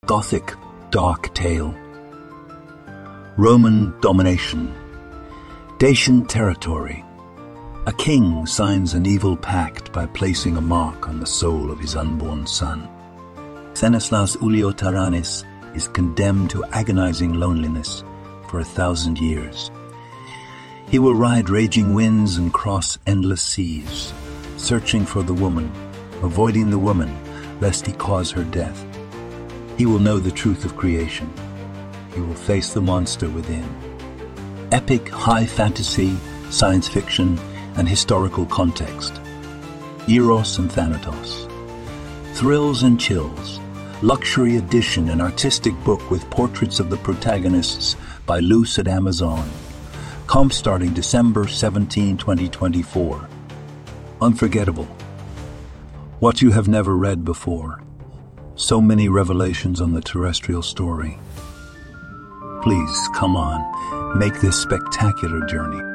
Gothic dark tale. Roman domination. Dacian territory. A king signs an evil pact by placing a mark on the soul of his unborn son. Stanislaus Ulio-Taranis is condemned to agonizing loneliness for 1,000 years. He will ride raging winds and cross endless seas, searching for the woman, avoiding the woman, lest he cause her death. He will know the truth of creation. He will face the monster within. Epic high fantasy, science fiction, and historical context. Eros and Thanatos. Thrills and chills. Luxury edition and artistic book with portraits of the protagonists by Luce at Amazon. Comp starting December 17, 2024. Unforgettable. What you have never read before. So many revelations on the terrestrial story. Please, come on, make this spectacular journey.